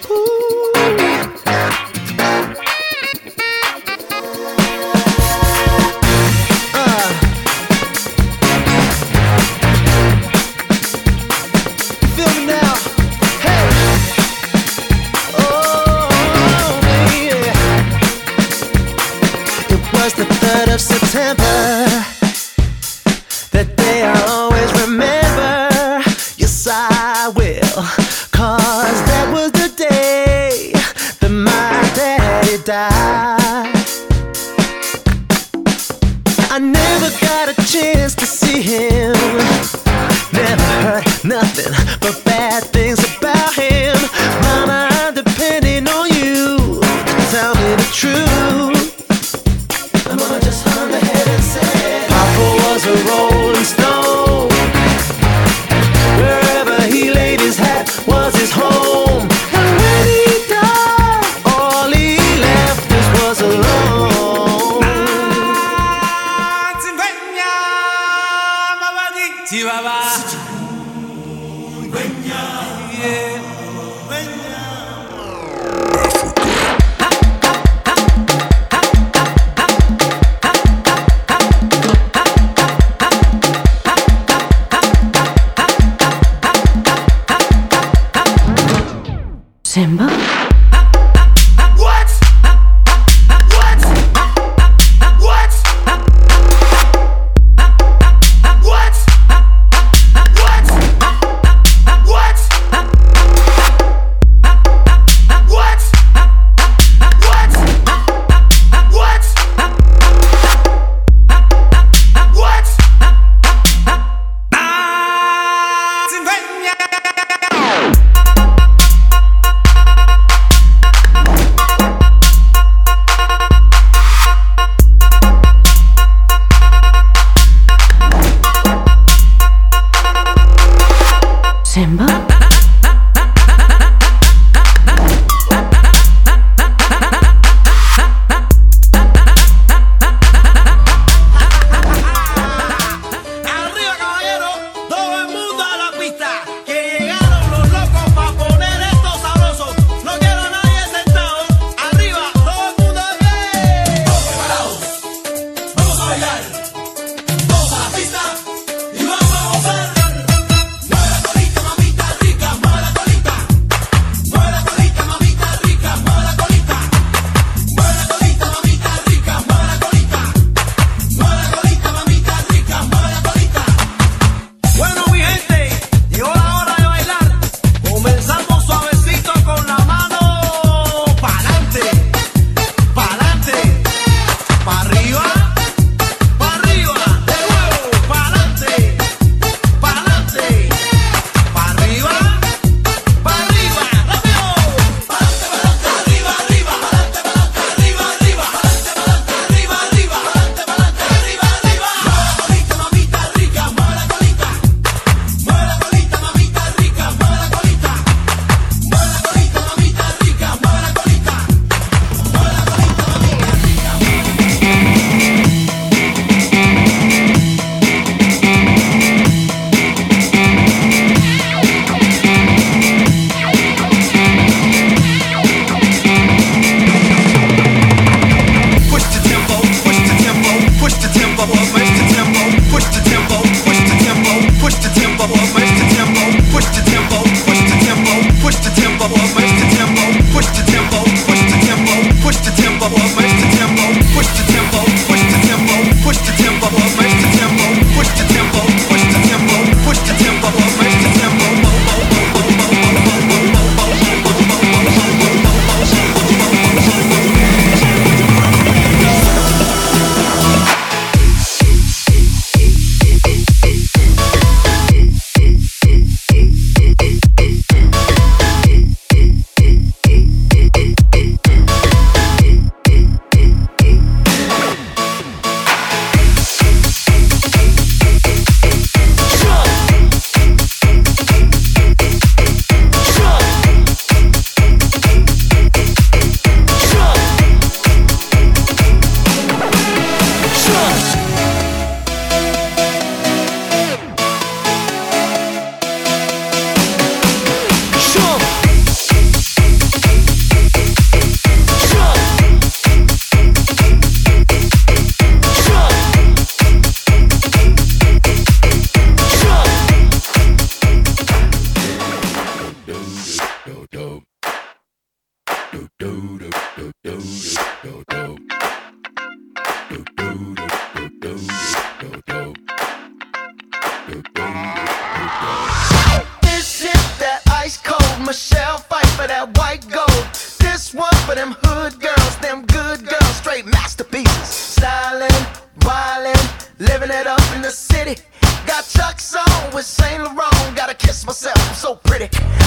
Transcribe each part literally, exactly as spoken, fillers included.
Simba?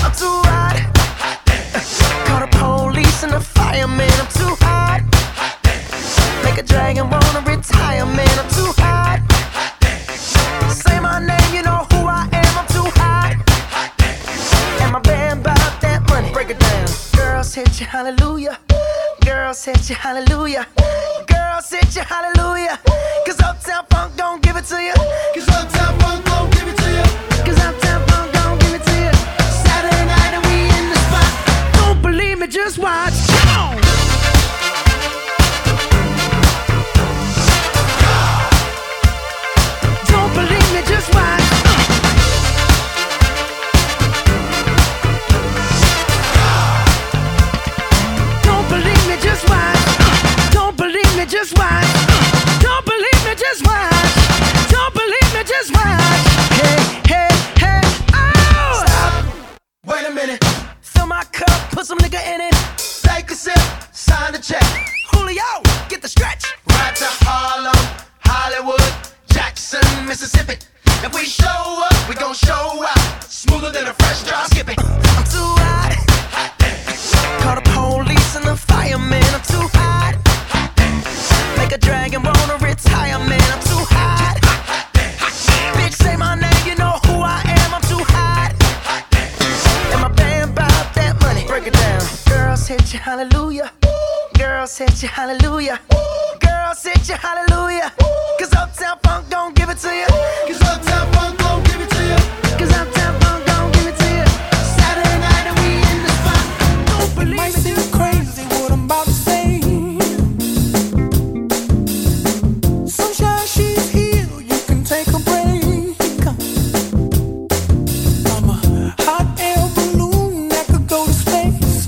I'm too hot. Call the police and the fireman. I'm too hot. Make a dragon wanna retire, man. I'm too hot. Say my name, you know who I am. I'm too hot. And my band bought that money. Break it down. Girls hit you, hallelujah. Girls hit you, hallelujah. Girls hit you, hallelujah. Cause Uptown Funk don't give it to you. Cause Uptown Funk don't give it to you. Cause Uptown Funk don't give it to you. Saturday night and we in the spot. Don't believe me, just watch. Come on. Don't believe me, just watch. Don't believe me, just watch. Don't believe me, just watch. Don't believe me, just watch. Don't believe me, just watch. Hey, hey, hey, oh! Stop. Wait a minute. Fill my cup, put some nigga in it. Take a sip, sign the check. Julio, get the stretch. Right to Harlem, Hollywood, Jackson, Mississippi. If we show up, we gon' show out. Smoother than a fresh drop. Skip it. I'm too hot. Call the police and the fireman. I'm too hot. Make a dragon wanna retire, man. I'm too hot. Bitch, say my name, you know who I am. I'm too hot. And my band bought that money. Break it down. Girls hit you, hallelujah. Girls hit you, hallelujah. Girls hit you, hallelujah. Cause Uptown Funk don't give it to you. Cause Uptown Funk don't give it to you. Cause Uptown Funk don't give it to you. Saturday night and we in the spot. Don't believe might me, seem just crazy what I'm about to say. Sunshine, she's here, you can take a break. I'm a hot air balloon that could go to space.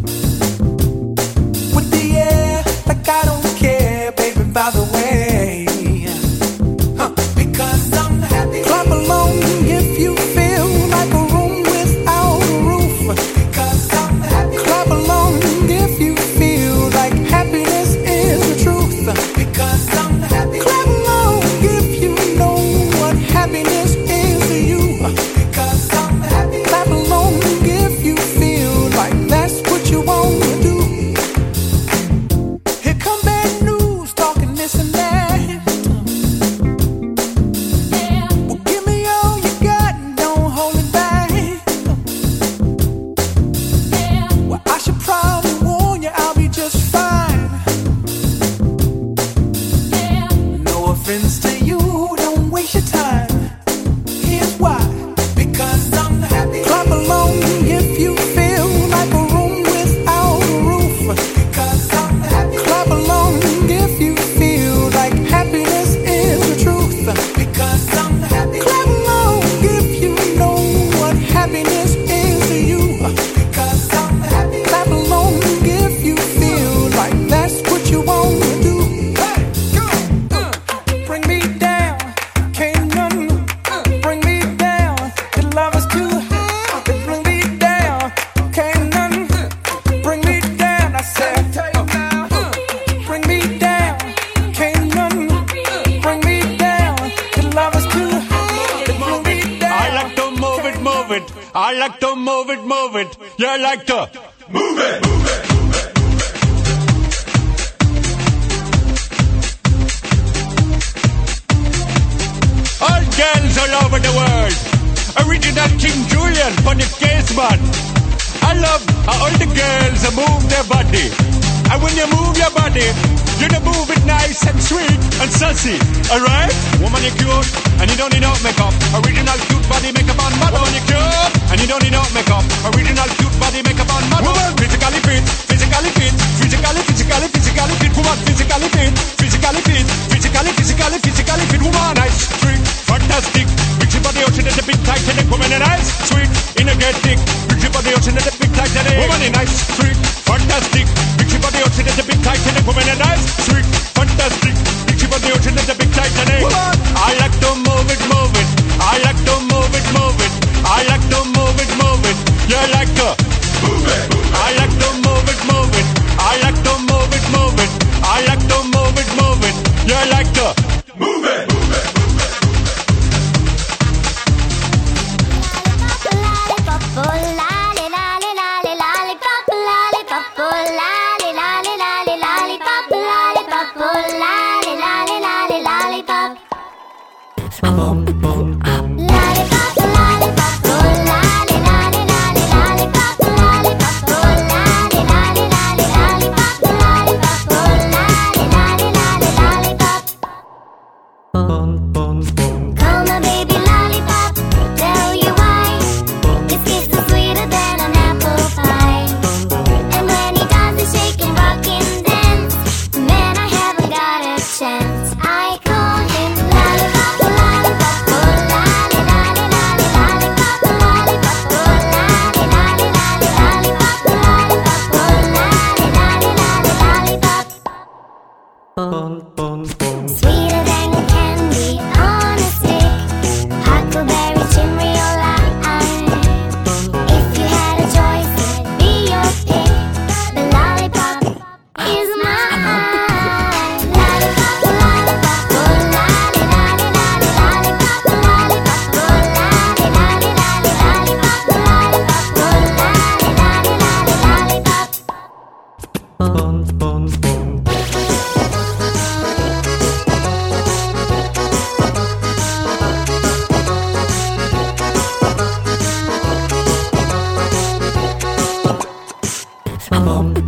With the air, like I don't care, baby, by the way. Huh. Because I'm happy. Clap along if you feel like a room without a roof. Because I'm happy. Clap along if you feel like happiness is the truth. Because I'm happy. Clap along if you know what happiness is to you. Because I'm happy. Clap along if you feel like that's what you want to do. Here come bad news, talking this and that. Well, give me all you got and don't hold it back. Well, I should probably warn you, I'll be just fine. No offense to you, don't waste your time. Here's why. Because I'm happy. Clap along if you feel like a room without a roof. Because I'm happy. Clap along if you feel like happiness is the truth. Because I'm happy. Clap along if you know what happiness is to you. Because I'm happy. Clap along if you feel like that's what you want to do. Hey, go. Bring me down, can't none bring me down. Your love is too hot. Bring me down, can't none bring me down. I said, bring me down, can't none bring me down. Your love is too hot. Bring me down. I like to move it, move it. I like to move it, move it. You like to move it. Move it. All girls all over the world. Original King Julian for the case man. I love how all the girls move their body. And when you move your body, you don't move it nice and sweet and sassy. Alright? Woman, you cute and you don't need no makeup. Original cute body makeup on mother. Woman, you cute and you don't need no makeup. Original cute body makeup on mother. Woman, physically fit, physically fit, physically, physically, physically fit. Woman, physically fit, physically fit, physically, physically, physically fit. Woman, nice, sweet, fantastic. Big body ocean is a big tight and woman, nice, sweet, energetic. Big body ocean is a big tight and woman, nice, sweet, fantastic. Big body ocean is a big tight and woman, nice, sweet, fantastic. Big body ocean is a big tight and woman. I like to move it, move it. I like to move it, move it. I like to move it, move it. You like to move it. I like to move it, move it. I like to move it, move it. I like to move it, move it. You like to move it. Move it. Lollipop, lollipop, Sweeter than candy on a stick, huckleberry cherry or lime. If you had a choice, it'd be your pick. The lollipop is mine. Lollipop, lollipop, oh lolly, lolly, lolly, lollipop, lollipop, oh lolly, lolly, lolly, lollipop, lollipop, oh lolly, lolly, lollipop. I'm